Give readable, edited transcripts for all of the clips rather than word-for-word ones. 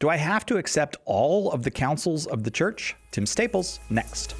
Do I have to accept all of the councils of the church? Tim Staples, next.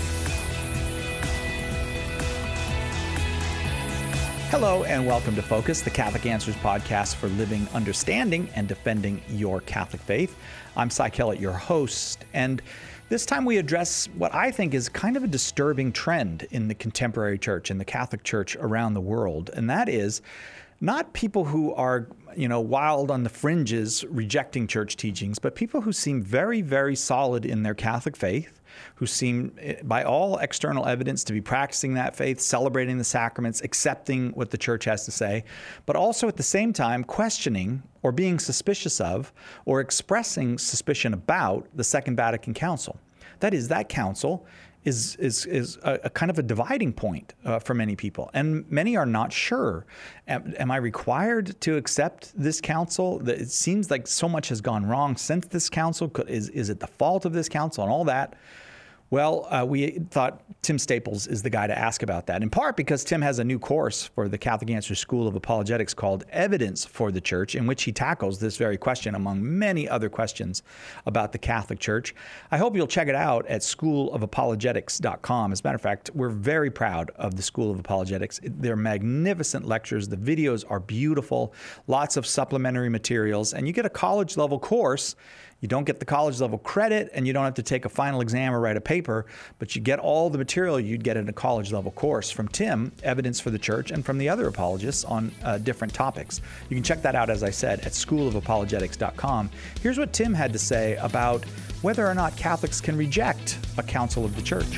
Hello and welcome to Focus, the Catholic Answers podcast for living, understanding, and defending your Catholic faith. I'm Cy Kellett, your host, and this time we address what I think is kind of a disturbing trend in the contemporary church, in the Catholic Church around the world, and that is not people who are, wild on the fringes rejecting church teachings, but people who seem very, very solid in their Catholic faith, who seem, by all external evidence, to be practicing that faith, celebrating the sacraments, accepting what the church has to say, but also at the same time questioning or being suspicious of or expressing suspicion about the Second Vatican Council. That is, that council is a kind of a dividing point for many people. And many are not sure. Am I required to accept this council? It seems like so much has gone wrong since this council. Is it the fault of this council and all that? Well, we thought Tim Staples is the guy to ask about that, in part because Tim has a new course for the Catholic Answers School of Apologetics called Evidence for the Church, in which he tackles this very question among many other questions about the Catholic Church. I hope you'll check it out at schoolofapologetics.com. As a matter of fact, we're very proud of the School of Apologetics. They're magnificent lectures. The videos are beautiful, lots of supplementary materials, and you get a college-level course. You don't get the college level credit and you don't have to take a final exam or write a paper, but you get all the material you'd get in a college level course from Tim, Evidence for the Church, and from the other apologists on different topics. You can check that out, as I said, at schoolofapologetics.com. Here's what Tim had to say about whether or not Catholics can reject a council of the church.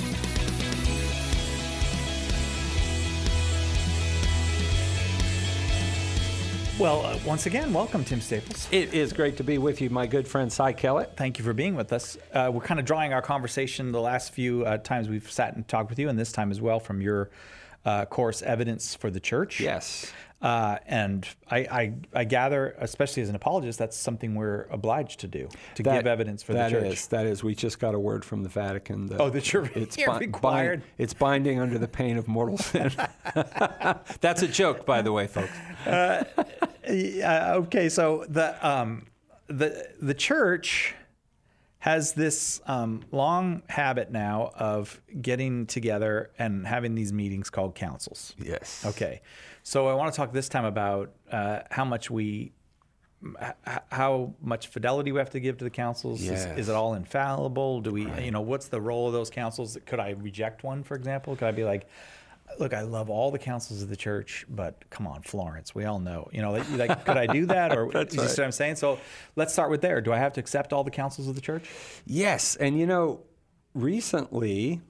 Well, once again, welcome, Tim Staples. It is great to be with you, my good friend Cy Kellett. Thank you for being with us. We're kind of drawing our conversation the last few times we've sat and talked with you, and this time as well from your course, Evidence for the Church. Yes. And I gather, especially as an apologist, that's something we're obliged to do, to give evidence for the church. That is. We just got a word from the Vatican. That you're required. It's binding under the pain of mortal sin. That's a joke, by the way, folks. Okay, so the church has this long habit now of getting together and having these meetings called councils. Yes. Okay, so I want to talk this time about how much fidelity we have to give to the councils. Yes. Is it all infallible? Do we, what's the role of those councils? Could I reject one, for example? Could I be like, look, I love all the councils of the church, but come on, Florence, we all know. Could I do that? Or That's you see right. what I'm saying? So let's start with there. Do I have to accept all the councils of the church? Yes. And, recently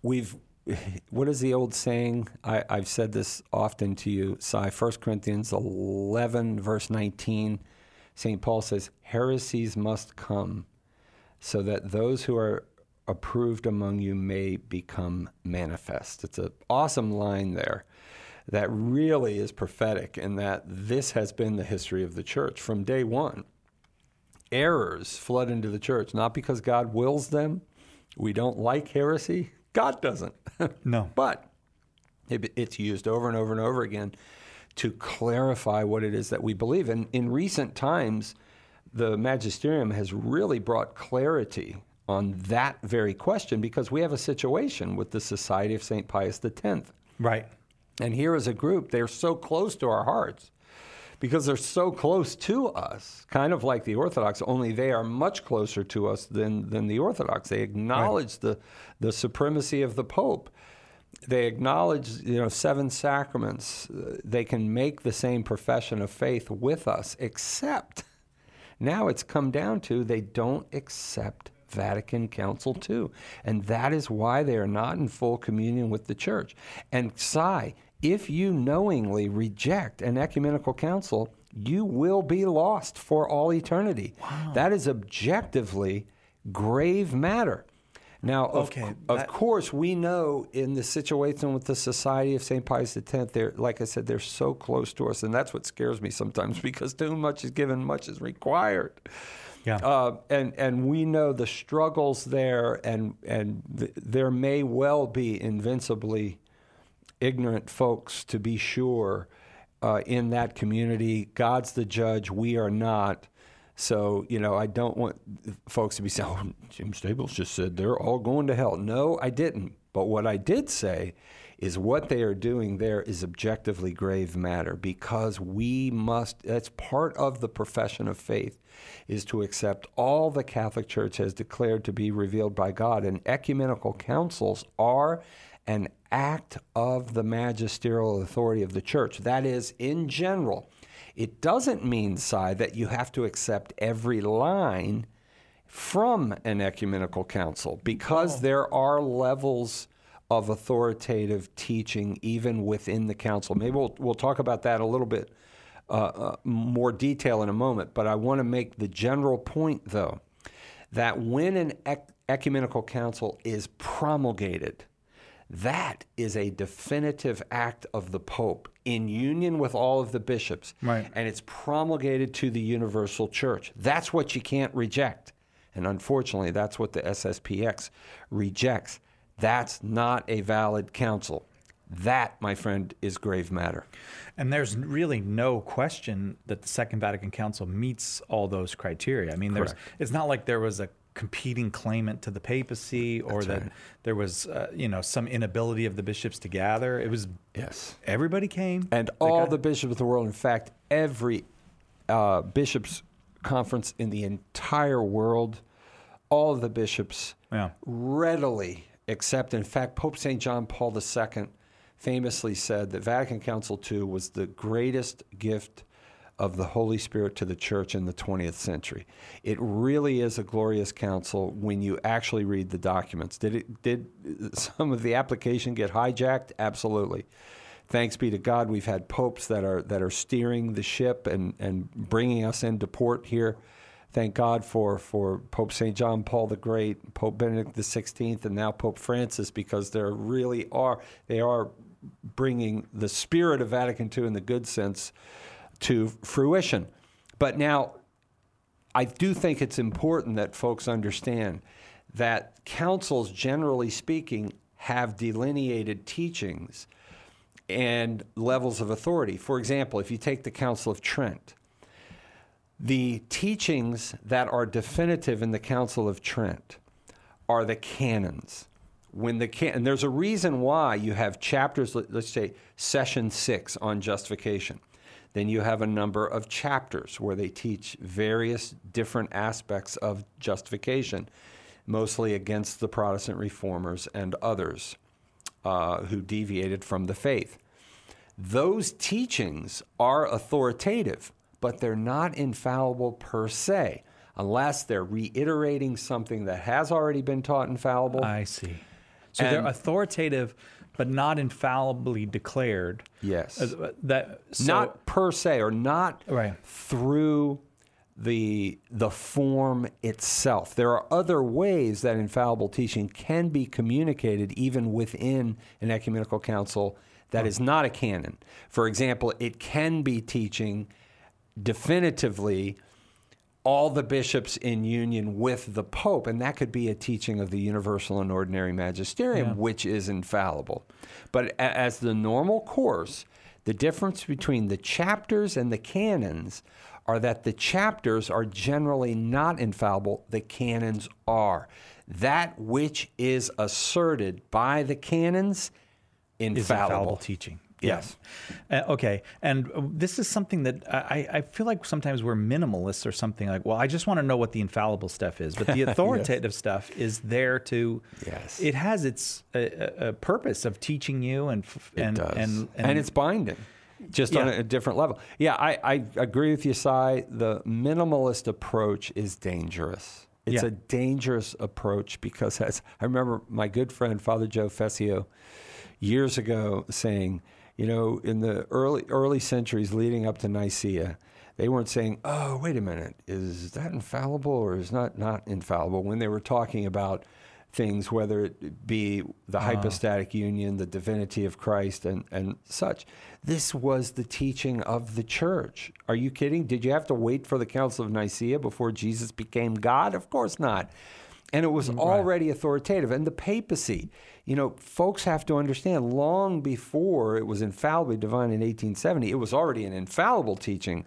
what is the old saying? I've said this often to you, Cy. 1 Corinthians 11, verse 19, St. Paul says, heresies must come so that those who are approved among you may become manifest. It's an awesome line there that really is prophetic in that this has been the history of the church from day one. Errors flood into the church, not because God wills them. We don't like heresy. God doesn't. No. But it's used over and over and over again to clarify what it is that we believe. And in recent times, the magisterium has really brought clarity on that very question, because we have a situation with the Society of St. Pius X. Right. And here as a group, they're so close to our hearts because they're so close to us, kind of like the Orthodox, only they are much closer to us than the Orthodox. They acknowledge the supremacy of the Pope. They acknowledge, 7 sacraments. They can make the same profession of faith with us, except now it's come down to they don't accept Vatican Council II. And that is why they are not in full communion with the church. And Cy, if you knowingly reject an ecumenical council, you will be lost for all eternity. Wow. That is objectively grave matter. Now, of course, we know in the situation with the Society of St. Pius X, like I said, they're so close to us, and that's what scares me sometimes, because too much is given, much is required. Yeah. And we know the struggles there, and there may well be invincibly ignorant folks, to be sure, in that community. God's the judge. We are not. So, I don't want folks to be saying, oh, Jim Staples just said they're all going to hell. No, I didn't. But what I did say is what they are doing there is objectively grave matter, because that's part of the profession of faith, is to accept all the Catholic Church has declared to be revealed by God. And ecumenical councils are an act of the magisterial authority of the Church. That is, in general. It doesn't mean, Si, that you have to accept every line from an ecumenical council, because there are levels of authoritative teaching even within the council. Maybe we'll talk about that a little bit more detail in a moment, but I want to make the general point, though, that when an ecumenical council is promulgated, that is a definitive act of the Pope in union with all of the bishops. Right. And it's promulgated to the universal church. That's what you can't reject. And unfortunately, that's what the SSPX rejects. That's not a valid council. That, my friend, is grave matter. And there's really no question that the Second Vatican Council meets all those criteria. I mean, it's not like there was a competing claimant to the papacy, or that there was, some inability of the bishops to gather. It was, everybody came. And all the bishops of the world, in fact, every bishops' conference in the entire world, all of the bishops readily accept. In fact, Pope St. John Paul II famously said that Vatican Council II was the greatest gift of the Holy Spirit to the Church in the 20th century. It really is a glorious council when you actually read the documents. Did some of the application get hijacked? Absolutely. Thanks be to God, we've had popes that are steering the ship and bringing us into port here. Thank God for Pope St. John Paul the Great, Pope Benedict XVI, and now Pope Francis, because they are bringing the spirit of Vatican II in the good sense to fruition. But now, I do think it's important that folks understand that councils, generally speaking, have delineated teachings and levels of authority. For example, if you take the Council of Trent, the teachings that are definitive in the Council of Trent are the canons. And there's a reason why you have chapters, let's say session 6 on justification. Then you have a number of chapters where they teach various different aspects of justification, mostly against the Protestant reformers and others who deviated from the faith. Those teachings are authoritative, but they're not infallible per se, unless they're reiterating something that has already been taught infallible. I see. So they're authoritative, but not infallibly declared. Yes. Not per se, or not through the form itself. There are other ways that infallible teaching can be communicated even within an ecumenical council that is not a canon. For example, it can be teaching definitively all the bishops in union with the Pope, and that could be a teaching of the universal and ordinary magisterium, which is infallible. But as the normal course, the difference between the chapters and the canons are that the chapters are generally not infallible, the canons are. That which is asserted by the canons, infallible. Is infallible teaching. Yes. Okay. And this is something that I feel like sometimes we're minimalists or something like, well, I just want to know what the infallible stuff is. But the authoritative stuff is there to, it has its a purpose of teaching you and it's binding, just on a different level. Yeah, I agree with you, Si. The minimalist approach is dangerous. It's a dangerous approach because, as I remember my good friend, Father Joe Fessio, years ago saying, in the early centuries leading up to Nicaea, they weren't saying, oh, wait a minute, is that infallible or is not infallible? When they were talking about things, whether it be the hypostatic union, the divinity of Christ, and such. This was the teaching of the church. Are you kidding? Did you have to wait for the Council of Nicaea before Jesus became God? Of course not. And it was already authoritative. And the papacy, folks have to understand, long before it was infallibly divine in 1870, it was already an infallible teaching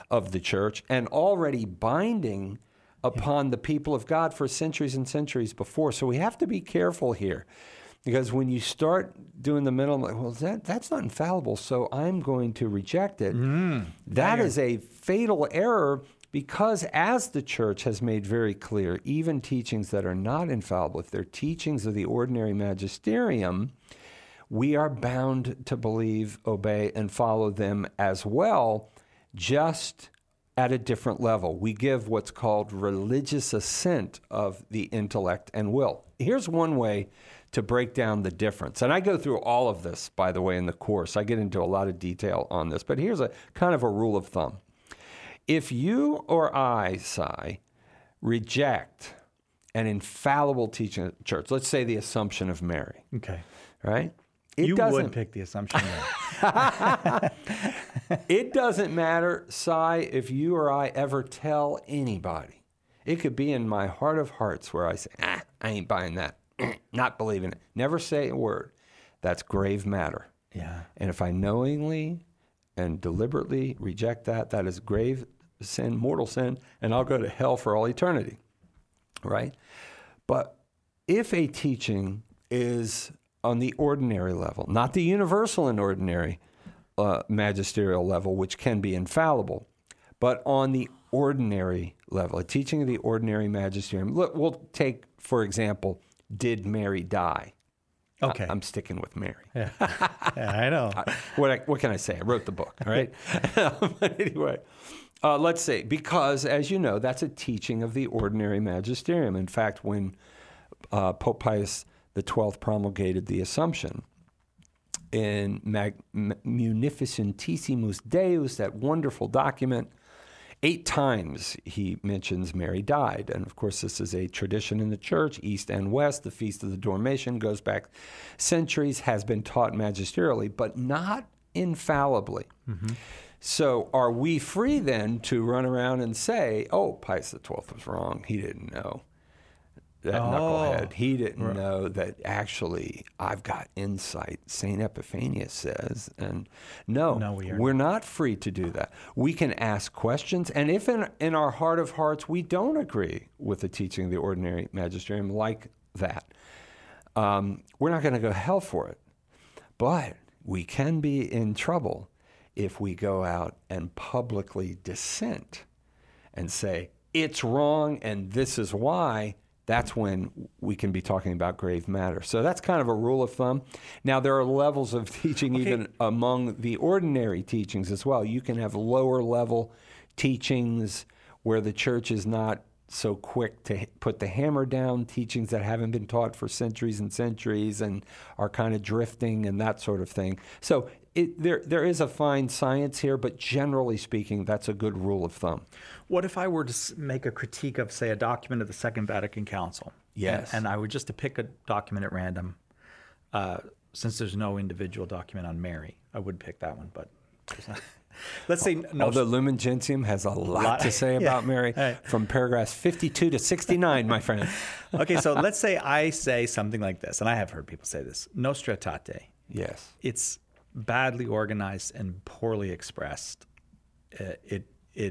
of the church and already binding upon the people of God for centuries and centuries before. So we have to be careful here, because when you start doing the middle, well, that's not infallible, so I'm going to reject it. That is a fatal error, because as the church has made very clear, even teachings that are not infallible, if they're teachings of the ordinary magisterium, we are bound to believe, obey, and follow them as well, just at a different level. We give what's called religious assent of the intellect and will. Here's one way to break down the difference. And I go through all of this, by the way, in the course. I get into a lot of detail on this, but here's a kind of a rule of thumb. If you or I, Si, reject an infallible teaching of the church, let's say the Assumption of Mary. Okay. Right? You would pick the Assumption of Mary. It doesn't matter, Si, if you or I ever tell anybody. It could be in my heart of hearts where I say, I ain't buying that. Not believing it. Never say a word. That's grave matter. Yeah. And if I knowingly and deliberately reject that, that is grave sin, mortal sin, and I'll go to hell for all eternity, right? But if a teaching is on the ordinary level, not the universal and ordinary magisterial level, which can be infallible, but on the ordinary level, a teaching of the ordinary magisterium. Look, we'll take, for example, did Mary die? Okay. I'm sticking with Mary. Yeah, I know. What can I say? I wrote the book, all right? But anyway, let's say, because, as you know, that's a teaching of the ordinary magisterium. In fact, when Pope Pius XII promulgated the Assumption in Munificentissimus Deus, that wonderful document, 8 times he mentions Mary died. And of course, this is a tradition in the church, East and West. The Feast of the Dormition goes back centuries, has been taught magisterially, but not infallibly. Mm-hmm. So are we free then to run around and say, oh, Pius XII was wrong. He didn't know. That knucklehead. He didn't know that actually I've got insight, St. Epiphanius says. And no, we're not free to do that. We can ask questions. And if in our heart of hearts we don't agree with the teaching of the ordinary magisterium like that, we're not going to go to hell for it. But we can be in trouble if we go out and publicly dissent and say, it's wrong and this is why. That's when we can be talking about grave matter. So that's kind of a rule of thumb. Now, there are levels of teaching even among the ordinary teachings as well. You can have lower level teachings where the church is not so quick to put the hammer down, teachings that haven't been taught for centuries and centuries and are kind of drifting and that sort of thing. So there is a fine science here, but generally speaking, that's a good rule of thumb. What if I were to make a critique of, say, a document of the Second Vatican Council? Yes. And I were just to pick a document at random, since there's no individual document on Mary, I would pick that one, but let's say... Although Lumen Gentium has a lot to say about Mary, from paragraphs 52 to 69, my friend. Okay, so let's say I say something like this, and I have heard people say this, Nostra Aetate. Yes. It's badly organized and poorly expressed. It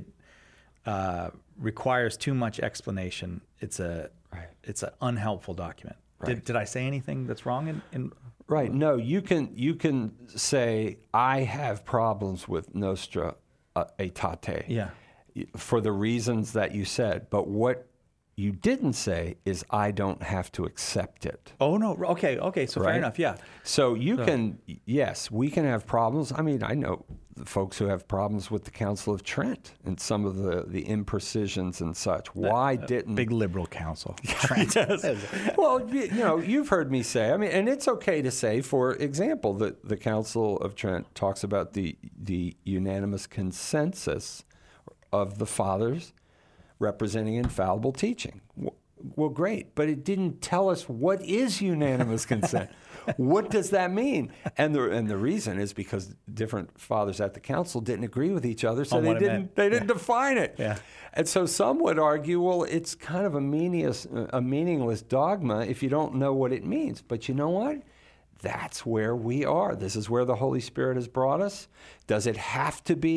requires too much explanation. It's an unhelpful document. Right. Did I say anything that's wrong in Right. No, you can say I have problems with Nostra Aetate. Yeah. For the reasons that you said, but what you didn't say is I don't have to accept it. Oh, no. Okay. So fair enough. Yeah. So yes, we can have problems. I mean, I know the folks who have problems with the Council of Trent and some of the imprecisions and such. Why didn't... Big liberal council. Trent. Well, you've heard me say, I mean, and it's okay to say, for example, that the Council of Trent talks about the unanimous consensus of the fathers representing infallible teaching. Well, great, but it didn't tell us what is unanimous consent. What does that mean? And the reason is because different fathers at the council didn't agree with each other, so they didn't define it. Yeah. And so some would argue, well, it's kind of a meaningless dogma if you don't know what it means. But you know what? That's where we are. This is where the Holy Spirit has brought us. Does it have to be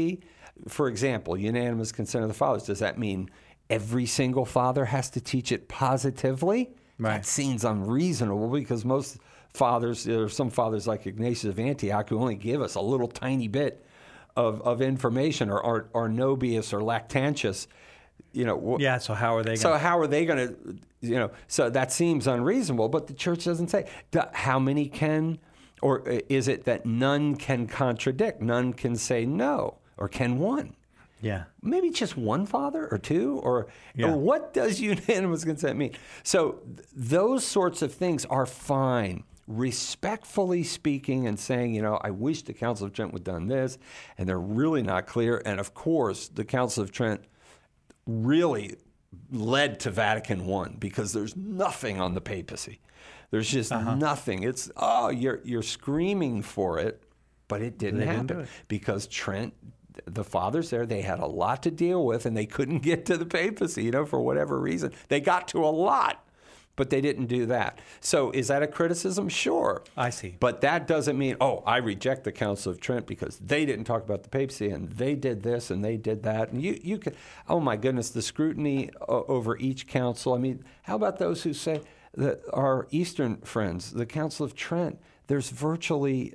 For example, unanimous consent of the fathers. Does that mean every single father has to teach it positively? Right. That seems unreasonable, because most fathers, there are some fathers like Ignatius of Antioch who only give us a little tiny bit of information, or Nobius or Lactantius. Yeah, so how are they going to, so that seems unreasonable, but the church doesn't say. How many can, or is it that none can contradict? None can say no, or can one? Yeah. Maybe just one father or two, or what does unanimous consent mean? So those sorts of things are fine. Respectfully speaking and saying, I wish the Council of Trent would have done this, and they're really not clear. And of course, the Council of Trent really led to Vatican I, because there's nothing on the papacy. There's just nothing. It's, you're screaming for it, but it didn't happen because Trent, the fathers there, they had a lot to deal with, and they couldn't get to the papacy, for whatever reason. They got to a lot, but they didn't do that. So is that a criticism? Sure. I see. But that doesn't mean, I reject the Council of Trent because they didn't talk about the papacy, and they did this and they did that. And you can, oh my goodness, the scrutiny over each council. I mean, how about those who say that our Eastern friends, the Council of Trent, there's virtually,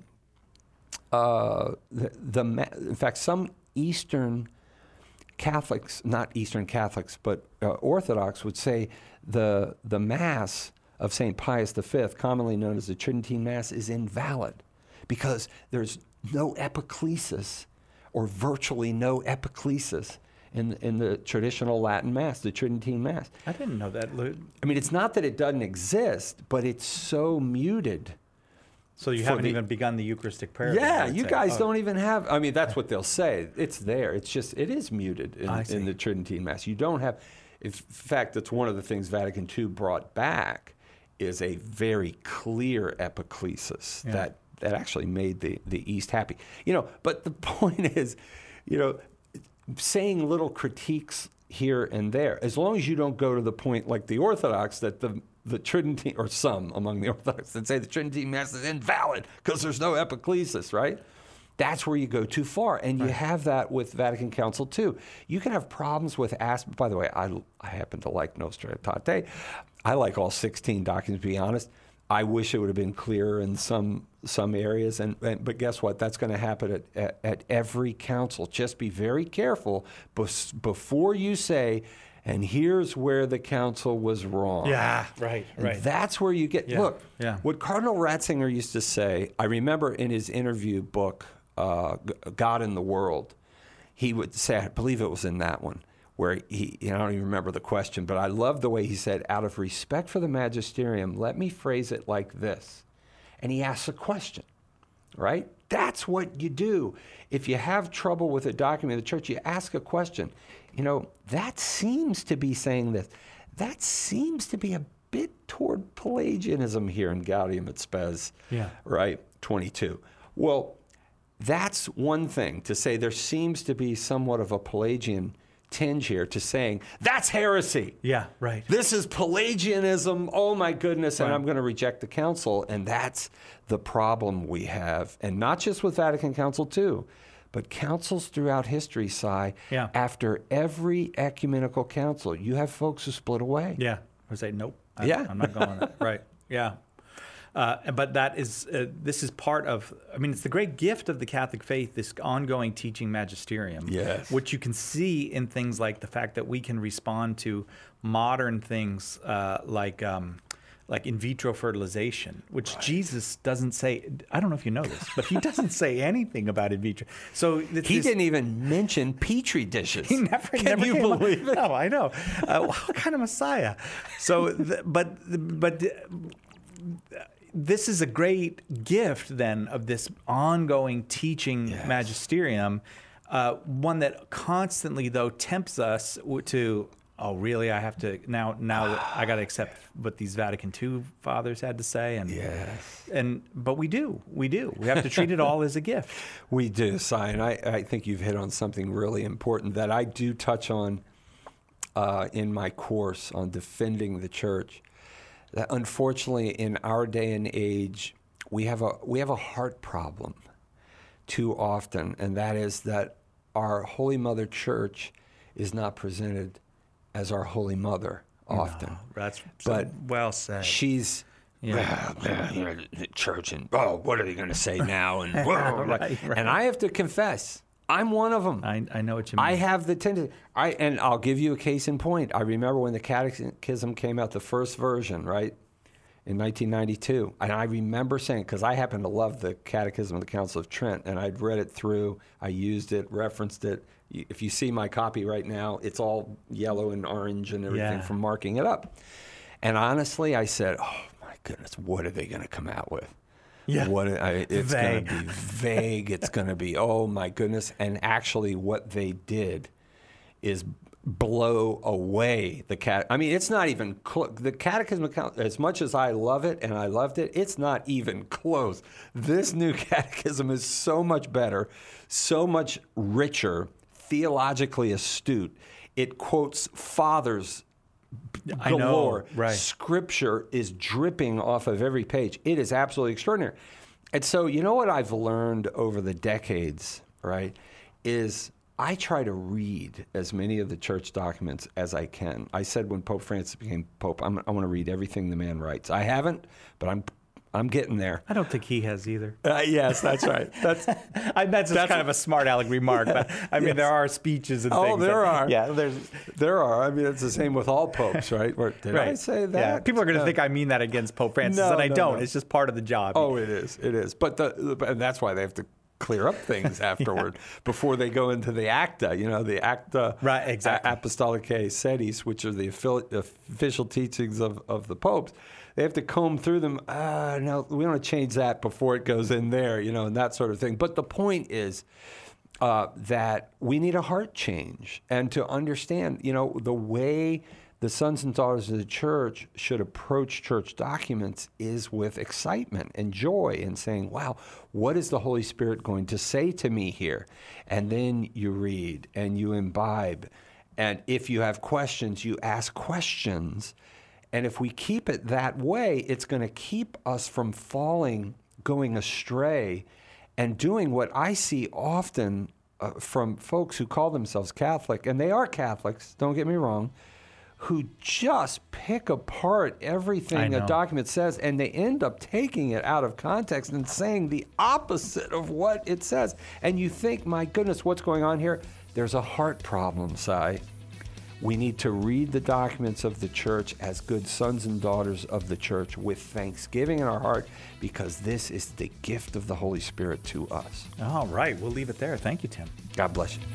in fact, some Eastern Catholics, not Eastern Catholics, but Orthodox would say the Mass of St. Pius V, commonly known as the Tridentine Mass, is invalid because there's no epiclesis, or virtually no epiclesis, in the traditional Latin Mass, the Tridentine Mass. I didn't know that. I mean, it's not that it doesn't exist, but it's so muted. So you haven't even begun the Eucharistic prayer? Yeah, you guys don't even have, I mean, that's what they'll say. It's there. It's just, it is muted in the Tridentine Mass. You don't have, in fact, that's one of the things Vatican II brought back, is a very clear epiclesis that actually made the East happy. But the point is, saying little critiques here and there, as long as you don't go to the point like the Orthodox that the Tridentine, or some among the Orthodox that say the Tridentine Mass is invalid because there's no epiclesis, right? That's where you go too far. And you have that with Vatican Council II. You can have problems with by the way, I happen to like Nostra Aetate. I like all 16 documents, to be honest. I wish it would have been clearer in some areas, but guess what? That's going to happen at every council. Just be very careful before you say, and here's where the council was wrong. Yeah, right. That's where you get, look, what Cardinal Ratzinger used to say, I remember in his interview book, God in the World, he would say, I believe it was in that one, where I don't even remember the question, but I love the way he said, out of respect for the magisterium, let me phrase it like this. And he asks a question, right? That's what you do. If you have trouble with a document of the church, you ask a question. That seems to be saying this. That seems to be a bit toward Pelagianism here in Gaudium et Spes, right? 22. Well, that's one thing, to say there seems to be somewhat of a Pelagian tinge here, to saying that's heresy. Yeah, right. This is Pelagianism. Oh my goodness, and I'm going to reject the council, and that's the problem we have, and not just with Vatican Council II, but councils throughout history. After every ecumenical council, you have folks who split away. Yeah, or say nope. I'm not going on that. Right. Yeah. But this is part of, it's the great gift of the Catholic faith, this ongoing teaching magisterium, which you can see in things like the fact that we can respond to modern things like in vitro fertilization, which Jesus doesn't say. I don't know if you know this, but he doesn't say anything about in vitro. So he didn't even mention Petri dishes. He never. Can you believe it? No, I know. What kind of Messiah? So, but. This is a great gift, then, of this ongoing teaching magisterium, one that constantly, though, tempts us to, oh, really? I have to now I got to accept what these Vatican II fathers had to say, but we do. We have to treat it all as a gift. We do, Si, and I think you've hit on something really important that I do touch on in my course on defending the church. That unfortunately, in our day and age, we have a heart problem too often, and that is that our Holy Mother Church is not presented as our Holy Mother often. No, that's but well said. She's church, and what are they going to say now? And right. And I have to confess, I'm one of them. I know what you mean. I have the tendency. And I'll give you a case in point. I remember when the Catechism came out, the first version, right, in 1992. And I remember saying, because I happen to love the Catechism of the Council of Trent, and I'd read it through, I used it, referenced it. If you see my copy right now, it's all yellow and orange and everything from marking it up. And honestly, I said, oh, my goodness, what are they going to come out with? Yeah. It's going to be vague. It's going to be, oh, my goodness. And actually what they did is blow away the I mean, it's not even the Catechism, as much as I love it and I loved it, it's not even close. This new Catechism is so much better, so much richer, theologically astute. It quotes fathers galore. I know, right. Scripture is dripping off of every page. It is absolutely extraordinary. And so, you know what I've learned over the decades, right, is I try to read as many of the church documents as I can. I said when Pope Francis became Pope, I want to read everything the man writes. I haven't, but I'm getting there. I don't think he has either. Yes, that's right. That's kind of a smart aleck remark. But I mean, there are speeches and things. Oh, there are. Yeah, there are. I mean, it's the same with all popes, right? Did I say that? Yeah. People are going to think I mean that against Pope Francis, and I don't. No. It's just part of the job. Oh, it is. It is. But and that's why they have to clear up things afterward before they go into the Acta, the Acta Apostolicae Sedis, which are the official teachings of the popes. They have to comb through them. No, we want to change that before it goes in there, and that sort of thing. But the point is that we need a heart change and to understand, the way the sons and daughters of the church should approach church documents is with excitement and joy and saying, wow, what is the Holy Spirit going to say to me here? And then you read and you imbibe. And if you have questions, you ask questions. And if we keep it that way, it's going to keep us from going astray, and doing what I see often from folks who call themselves Catholic, and they are Catholics, don't get me wrong, who just pick apart everything a document says, and they end up taking it out of context and saying the opposite of what it says. And you think, my goodness, what's going on here? There's a heart problem, Si. We need to read the documents of the church as good sons and daughters of the church with thanksgiving in our heart, because this is the gift of the Holy Spirit to us. All right. We'll leave it there. Thank you, Tim. God bless you.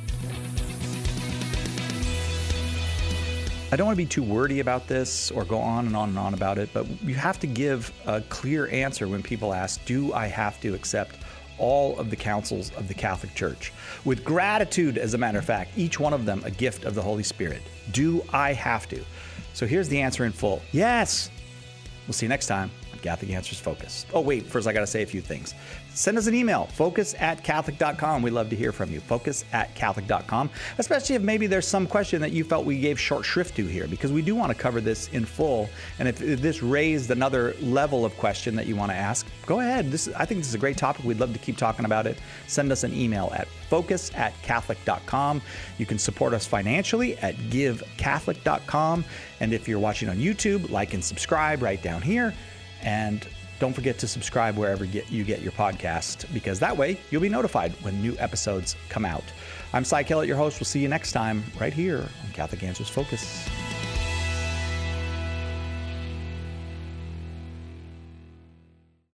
I don't want to be too wordy about this or go on and on and on about it, but you have to give a clear answer when people ask, do I have to accept all of the councils of the Catholic Church? With gratitude, as a matter of fact, each one of them a gift of the Holy Spirit. Do I have to? So here's the answer in full. Yes. We'll see you next time on Catholic Answers Focus. Oh, wait, first I got to say a few things. Send us an email, focus@catholic.com. We'd love to hear from you, focus@catholic.com, especially if maybe there's some question that you felt we gave short shrift to here, because we do want to cover this in full. And if this raised another level of question that you want to ask, go ahead. I think this is a great topic. We'd love to keep talking about it. Send us an email at focus@catholic.com. You can support us financially at givecatholic.com. And if you're watching on YouTube, like and subscribe right down here. And don't forget to subscribe wherever you get your podcast, because that way you'll be notified when new episodes come out. I'm Si Kellett, your host. We'll see you next time right here on Catholic Answers Focus.